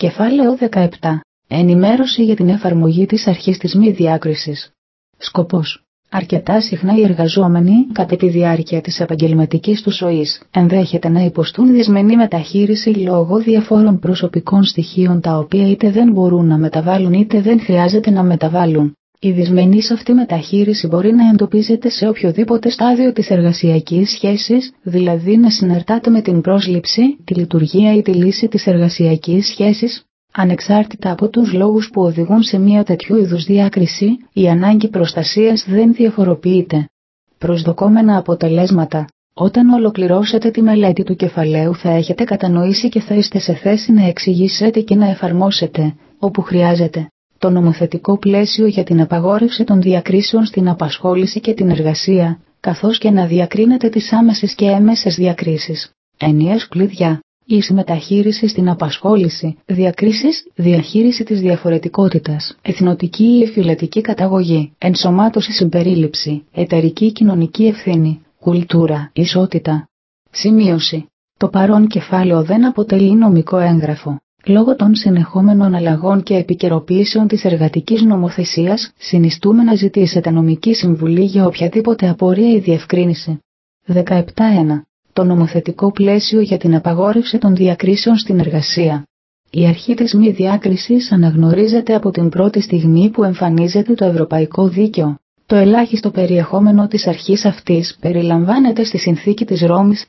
Κεφάλαιο 17. Ενημέρωση για την εφαρμογή της αρχής της μη διάκρισης. Σκοπός. Αρκετά συχνά οι εργαζόμενοι, κατά τη διάρκεια της επαγγελματικής τους ζωής, ενδέχεται να υποστούν δυσμενή μεταχείριση λόγω διαφόρων προσωπικών στοιχείων τα οποία είτε δεν μπορούν να μεταβάλουν είτε δεν χρειάζεται να μεταβάλουν. Η δυσμενής αυτή μεταχείριση μπορεί να εντοπίζεται σε οποιοδήποτε στάδιο της εργασιακής σχέσης, δηλαδή να συναρτάται με την πρόσληψη, τη λειτουργία ή τη λύση της εργασιακής σχέσης. Ανεξάρτητα από τους λόγους που οδηγούν σε μια τέτοιου είδους διάκριση, η ανάγκη προστασίας δεν διαφοροποιείται. Προσδοκόμενα αποτελέσματα. Όταν ολοκληρώσετε τη μελέτη του κεφαλαίου θα έχετε κατανοήσει και θα είστε σε θέση να εξηγήσετε και να εφαρμόσετε, όπου χρειάζεται, το νομοθετικό πλαίσιο για την απαγόρευση των διακρίσεων στην απασχόληση και την εργασία, καθώς και να διακρίνετε τις άμεσες και έμμεσες διακρίσεις. Έννοιες κλειδιά. Ίση μεταχείριση στην απασχόληση, διακρίσεις, διαχείριση της διαφορετικότητας, εθνοτική ή φυλετική καταγωγή, ενσωμάτωση συμπερίληψη, εταιρική κοινωνική ευθύνη, κουλτούρα, ισότητα. Σημείωση. Το παρόν κεφάλαιο δεν αποτελεί νομικό έγγραφο. Λόγω των συνεχόμενων αλλαγών και επικαιροποιήσεων της εργατικής νομοθεσίας, συνιστούμε να ζητήσετε νομική συμβουλή για οποιαδήποτε απορία ή διευκρίνηση. 17.1. Το νομοθετικό πλαίσιο για την απαγόρευση των διακρίσεων στην εργασία. Η αρχή της μη διάκρισης αναγνωρίζεται από την πρώτη στιγμή που εμφανίζεται το ευρωπαϊκό δίκαιο. Το ελάχιστο περιεχόμενο της αρχής αυτής περιλαμβάνεται στη Συνθήκη της Ρώμης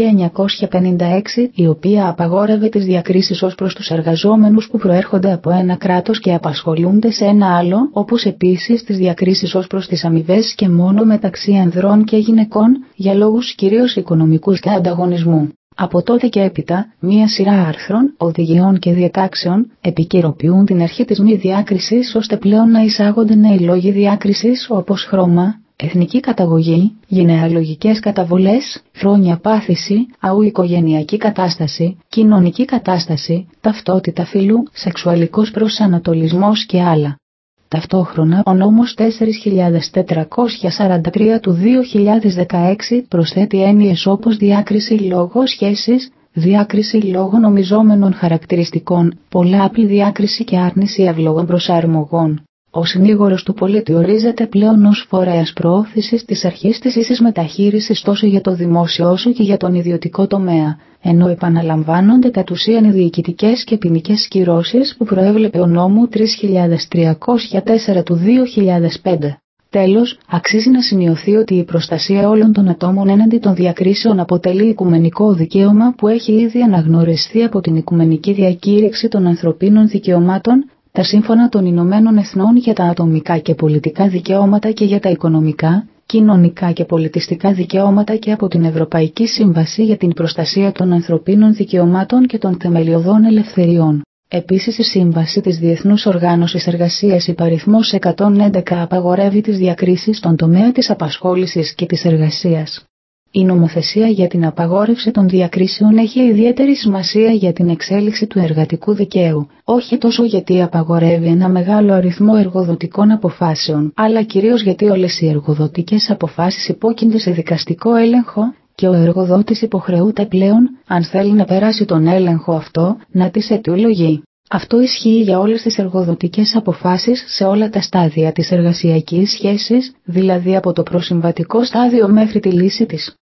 1956, η οποία απαγόρευε τις διακρίσεις ως προς τους εργαζόμενους που προέρχονται από ένα κράτος και απασχολούνται σε ένα άλλο, όπως επίσης τις διακρίσεις ως προς τις αμοιβές και μόνο μεταξύ ανδρών και γυναικών, για λόγους κυρίως οικονομικούς και ανταγωνισμού. Από τότε και έπειτα, μία σειρά άρθρων, οδηγιών και διατάξεων επικαιροποιούν την αρχή της μη διάκρισης ώστε πλέον να εισάγονται νέοι λόγοι διάκρισης όπως χρώμα, εθνική καταγωγή, γενεαλογικές καταβολές, χρόνια πάθηση, οικογενειακή κατάσταση, κοινωνική κατάσταση, ταυτότητα φύλου, σεξουαλικός προσανατολισμός και άλλα. Ταυτόχρονα, ο νόμος 4.443 του 2016 προσθέτει έννοιες όπως διάκριση λόγω σχέσης, διάκριση λόγω νομιζόμενων χαρακτηριστικών, πολλάπλη διάκριση και άρνηση ευλογών προσαρμογών. Ο συνήγορος του πολίτη ορίζεται πλέον ως φορέας προώθησης της αρχής της ίσης μεταχείρισης τόσο για το δημόσιο όσο και για τον ιδιωτικό τομέα, ενώ επαναλαμβάνονται κατ' ουσίαν οι διοικητικές και ποινικές κυρώσεις που προέβλεπε ο νόμου 3.304 του 2005. Τέλος, αξίζει να σημειωθεί ότι η προστασία όλων των ατόμων έναντι των διακρίσεων αποτελεί οικουμενικό δικαίωμα που έχει ήδη αναγνωριστεί από την Οικουμενική Διακήρυξη των Ανθρωπίνων Δικαιωμάτων, τα Σύμφωνα των Ηνωμένων Εθνών για τα ατομικά και πολιτικά δικαιώματα και για τα οικονομικά, κοινωνικά και πολιτιστικά δικαιώματα και από την Ευρωπαϊκή Σύμβαση για την Προστασία των Ανθρωπίνων Δικαιωμάτων και των Θεμελιωδών Ελευθεριών. Επίσης η Σύμβαση της Διεθνούς Οργάνωσης Εργασίας υπαριθμός 111 απαγορεύει τις διακρίσεις στον τομέα της απασχόλησης και της εργασίας. Η νομοθεσία για την απαγόρευση των διακρίσεων έχει ιδιαίτερη σημασία για την εξέλιξη του εργατικού δικαίου, όχι τόσο γιατί απαγορεύει ένα μεγάλο αριθμό εργοδοτικών αποφάσεων, αλλά κυρίως γιατί όλες οι εργοδοτικές αποφάσεις υπόκεινται σε δικαστικό έλεγχο και ο εργοδότης υποχρεούται πλέον, αν θέλει να περάσει τον έλεγχο αυτό, να τις αιτιολογεί. Αυτό ισχύει για όλες τις εργοδοτικές αποφάσεις σε όλα τα στάδια της εργασιακής σχέσης, δηλαδή από το προσυμβατικό στάδιο μέχρι τη λύση της.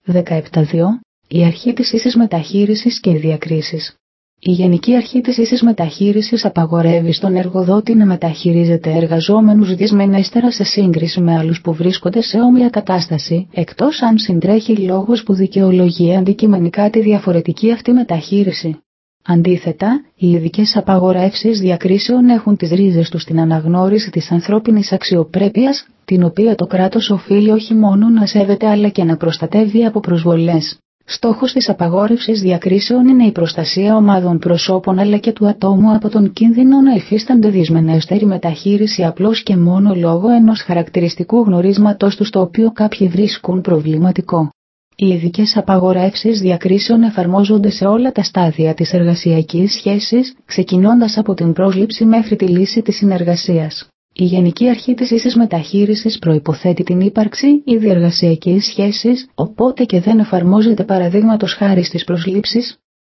17.2. Η αρχή της ίσης μεταχείρισης και οι διακρίσεις. Η Γενική Αρχή της ίσης μεταχείρισης απαγορεύει στον εργοδότη να μεταχειρίζεται εργαζόμενους δυσμενέστερα σε σύγκριση με άλλους που βρίσκονται σε όμοια κατάσταση, εκτός αν συντρέχει λόγος που δικαιολογεί αντικειμενικά τη διαφορετική αυτή μεταχείριση. Αντίθετα, οι ειδικές απαγορεύσεις διακρίσεων έχουν τις ρίζες τους στην αναγνώριση της ανθρώπινης αξιοπρέπειας, την οποία το κράτος οφείλει όχι μόνο να σέβεται αλλά και να προστατεύει από προσβολές. Στόχος της απαγόρευσης διακρίσεων είναι η προστασία ομάδων προσώπων αλλά και του ατόμου από τον κίνδυνο να υφίστανται δυσμενέστερη μεταχείριση απλώς και μόνο λόγω ενός χαρακτηριστικού γνωρίσματος τους το οποίο κάποιοι βρίσκουν προβληματικό. Οι ειδικές απαγορεύσεις διακρίσεων εφαρμόζονται σε όλα τα στάδια της εργασιακής σχέσης, ξεκινώντας από την πρόσληψη μέχρι τη λύση της συνεργασίας. Η Γενική Αρχή της ίσης μεταχείρισης προϋποθέτει την ύπαρξη ήδη εργασιακής σχέσης, οπότε και δεν εφαρμόζεται παραδείγματος χάρη στις προσλήψεις.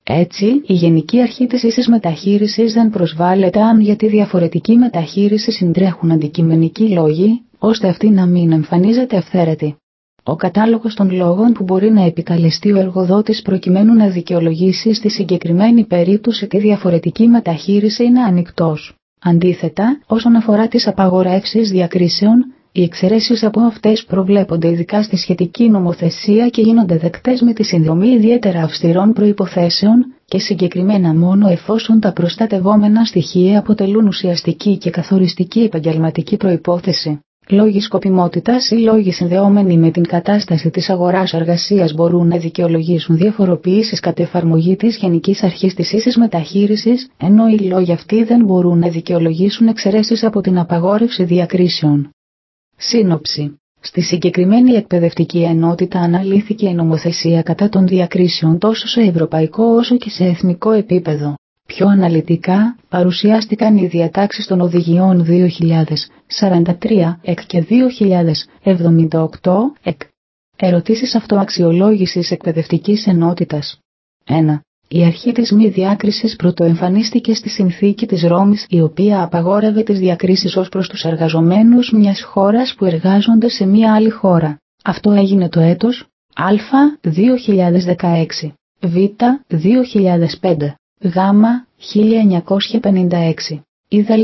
Έτσι, η γενική αρχή της ίσης μεταχείρισης δεν προσβάλλεται αν για τη διαφορετική μεταχείριση συντρέχουν αντικειμενικοί λόγοι, ώστε αυτή να μην εμφανίζεται αυθαίρετη. Ο κατάλογος των λόγων που μπορεί να επικαλεστεί ο εργοδότης προκειμένου να δικαιολογήσει στη συγκεκριμένη περίπτωση τη διαφορετική μεταχείριση είναι ανοιχτός. Αντίθετα, όσον αφορά τις απαγορεύσεις διακρίσεων, οι εξαιρέσεις από αυτές προβλέπονται ειδικά στη σχετική νομοθεσία και γίνονται δεκτές με τη συνδρομή ιδιαίτερα αυστηρών προϋποθέσεων και συγκεκριμένα μόνο εφόσον τα προστατευόμενα στοιχεία αποτελούν ουσιαστική και καθοριστική επαγγελματική προϋπόθεση. Λόγοι σκοπιμότητας ή λόγοι συνδεόμενοι με την κατάσταση της αγοράς εργασίας μπορούν να δικαιολογήσουν διαφοροποιήσεις κατ' εφαρμογή της Γενικής Αρχής της Ίσης Μεταχείρισης, ενώ οι λόγοι αυτοί δεν μπορούν να δικαιολογήσουν εξαιρέσεις από την απαγόρευση διακρίσεων. Σύνοψη. Στη συγκεκριμένη εκπαιδευτική ενότητα αναλύθηκε η νομοθεσία κατά των διακρίσεων τόσο σε ευρωπαϊκό όσο και σε εθνικό επίπεδο. Πιο αναλυτικά, παρουσιάστηκαν οι διατάξεις των οδηγιών 2043 ΕΚ και 2078 ΕΚ. Ερωτήσεις αυτοαξιολόγησης εκπαιδευτικής ενότητας. 1. Η αρχή της μη διάκρισης πρωτοεμφανίστηκε στη Συνθήκη της Ρώμης, η οποία απαγόρευε τις διακρίσεις ως προς τους εργαζομένους μιας χώρας που εργάζονται σε μια άλλη χώρα. Αυτό έγινε το έτος Α 2016, Β 2005, Γ 1956, Ή Δ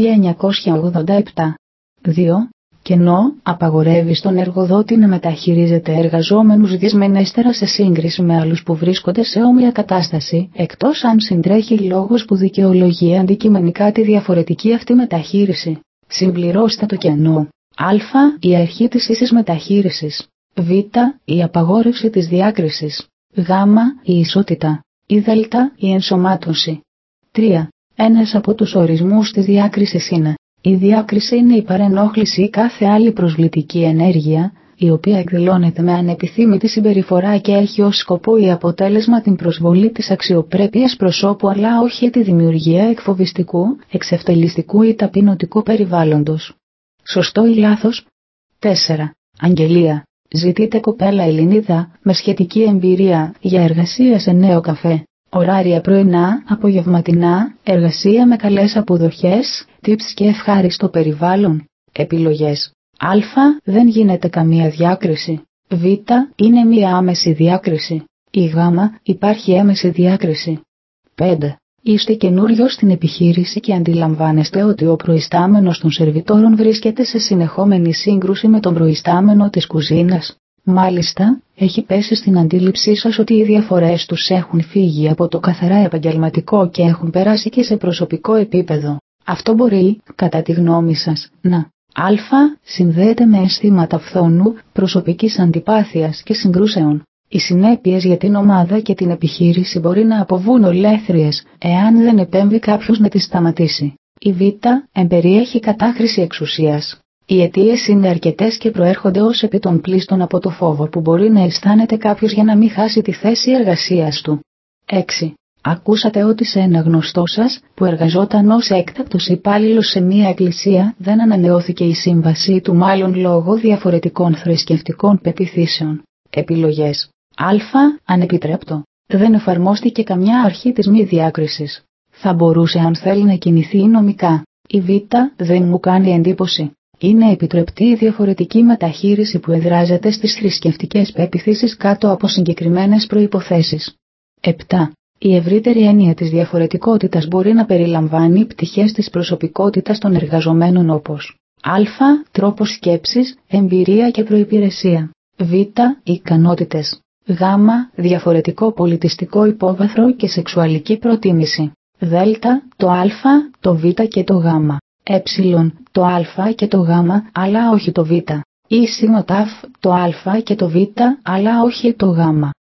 1987. 2. Κενό, απαγορεύει στον εργοδότη να μεταχειρίζεται εργαζόμενους δυσμενέστερα σε σύγκριση με άλλους που βρίσκονται σε όμοια κατάσταση, εκτός αν συντρέχει λόγος που δικαιολογεί αντικειμενικά τη διαφορετική αυτή μεταχείριση. Συμπληρώστε το κενό. Α. Η αρχή της ίσης μεταχείρισης. Β. Η απαγόρευση της διάκρισης. Γ. Η ισότητα. Ή Δ. Η ενσωμάτωση. 3. Ένας από τους ορισμούς της διάκρισης είναι: η διάκριση είναι η παρενόχληση ή κάθε άλλη προσβλητική ενέργεια, η οποία εκδηλώνεται με ανεπιθύμητη συμπεριφορά και έχει ως σκοπό ή αποτέλεσμα την προσβολή της αξιοπρέπειας προσώπου αλλά όχι τη δημιουργία εκφοβιστικού, εξευτελιστικού ή ταπεινωτικού περιβάλλοντος. Σωστό ή λάθος? 4. Αγγελία. Ζητείτε κοπέλα Ελληνίδα με σχετική εμπειρία για εργασία σε νέο καφέ. Ωράρια πρωινά, απογευματινά, εργασία με καλές αποδοχές, tips και ευχάριστο περιβάλλον. Επιλογές. Α. Δεν γίνεται καμία διάκριση. Β. Είναι μία άμεση διάκριση. Ή Γ. Υπάρχει έμεση διάκριση. 5. Είστε καινούριος στην επιχείρηση και αντιλαμβάνεστε ότι ο προϊστάμενος των σερβιτόρων βρίσκεται σε συνεχόμενη σύγκρουση με τον προϊστάμενο της κουζίνας. Μάλιστα, έχει πέσει στην αντίληψή σας ότι οι διαφορές τους έχουν φύγει από το καθαρά επαγγελματικό και έχουν περάσει και σε προσωπικό επίπεδο. Αυτό μπορεί, κατά τη γνώμη σας, να Α. Συνδέεται με αισθήματα φθόνου, προσωπικής αντιπάθειας και συγκρούσεων. Οι συνέπειες για την ομάδα και την επιχείρηση μπορεί να αποβούν ολέθριες, εάν δεν επέμβει κάποιος να τις σταματήσει. Η Β. Εμπεριέχει κατάχρηση εξουσίας. Οι αιτίες είναι αρκετές και προέρχονται ως επί των πλήστων από το φόβο που μπορεί να αισθάνεται κάποιος για να μην χάσει τη θέση εργασίας του. 6. Ακούσατε ότι σε ένα γνωστό σας, που εργαζόταν ως έκτακτος υπάλληλος σε μία εκκλησία, δεν ανανεώθηκε η σύμβασή του μάλλον λόγω διαφορετικών θρησκευτικών πεποιθήσεων. Επιλογές. Α. Ανεπιτρέπτο. Δεν εφαρμόστηκε καμιά αρχή της μη διάκρισης. Θα μπορούσε αν θέλει να κινηθεί νομικά. Η Β. Δεν μου κάνει εντύπωση. Είναι επιτρεπτή η διαφορετική μεταχείριση που εδράζεται στις θρησκευτικές πεποιθήσεις κάτω από συγκεκριμένες προϋποθέσεις. 7. Η ευρύτερη έννοια της διαφορετικότητας μπορεί να περιλαμβάνει πτυχές της προσωπικότητας των εργαζομένων όπως Α. Τρόπος σκέψης, εμπειρία και προϋπηρεσία. Β. Ικανότητες. Γ. Διαφορετικό πολιτιστικό υπόβαθρο και σεξουαλική προτίμηση. Δ. Το Α, το Β και το Γ. Ε. Το Α και το Γ, αλλά όχι το Β. Ή σινοτάφ, το Α και το Β, αλλά όχι το Γ.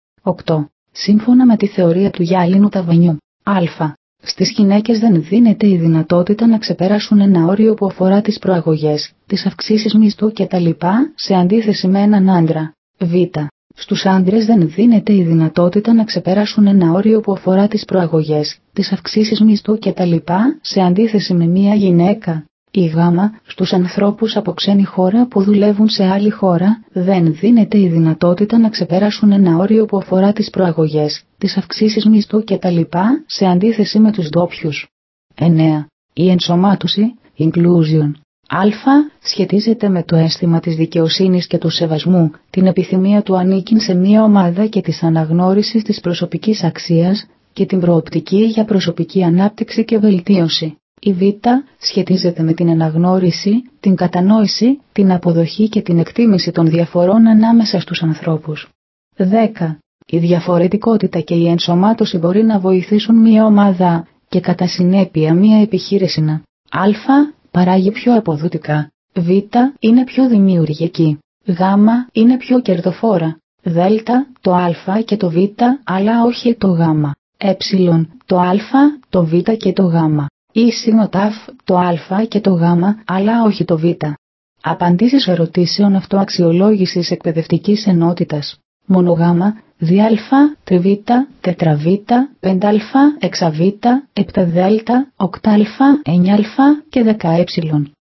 8. Σύμφωνα με τη θεωρία του γυάλινου ταβανιού, Α. Στις γυναίκες δεν δίνεται η δυνατότητα να ξεπεράσουν ένα όριο που αφορά τις προαγωγές, τις αυξήσεις μισθού κτλ. Σε αντίθεση με έναν άντρα. Β. Στους άντρες δεν δίνεται η δυνατότητα να ξεπεράσουν ένα όριο που αφορά τις προαγωγές, τις αυξήσεις μισθού κτλ. Σε αντίθεση με μία γυναίκα. Η Γ στους ανθρώπους από ξένη χώρα που δουλεύουν σε άλλη χώρα δεν δίνεται η δυνατότητα να ξεπεράσουν ένα όριο που αφορά τις προαγωγές, τις αυξήσεις μισθού κτλ. Σε αντίθεση με τους ντόπιους. 9. Η ενσωμάτωση, inclusion. Α σχετίζεται με το αίσθημα της δικαιοσύνης και του σεβασμού, την επιθυμία του ανήκειν σε μία ομάδα και της αναγνώρισης της προσωπικής αξίας και την προοπτική για προσωπική ανάπτυξη και βελτίωση. Η Β σχετίζεται με την αναγνώριση, την κατανόηση, την αποδοχή και την εκτίμηση των διαφορών ανάμεσα στους ανθρώπους. 10. Η διαφορετικότητα και η ενσωμάτωση μπορεί να βοηθήσουν μία ομάδα και κατά συνέπεια μία επιχείρηση να Α. Παράγει πιο αποδοτικά. Β. Είναι πιο δημιουργική. Γ. Είναι πιο κερδοφόρα. Δ. Το Α και το Β, αλλά όχι το Γ. Ε. Το Α, το Β και το Γ. Ή συνοτάφ, το Α και το Γ, αλλά όχι το Β. Απαντήσεις ερωτήσεων αυτοαξιολόγησης εκπαιδευτικής ενότητας. Μόνο Γ, διάλφα, τριβήτα, τετραβήτα, πεντάλφα, εξαβήτα, επταδέλτα, οκτάλφα, εννιάλφα και 10